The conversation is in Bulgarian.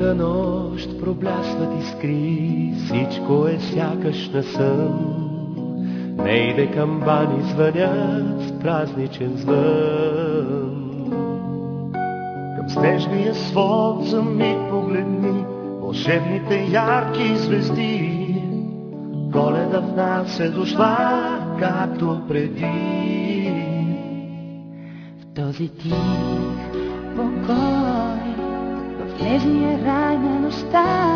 Тихата нощ проблясват искри, всичко е сякаш на сън. Нейде камбани звънят с празничен звън. Към снежния свод за миг погледни вълшебните ярки звезди. Коледа в нас е дошла, както преди. В този тих покой, в нежния рай на нощта,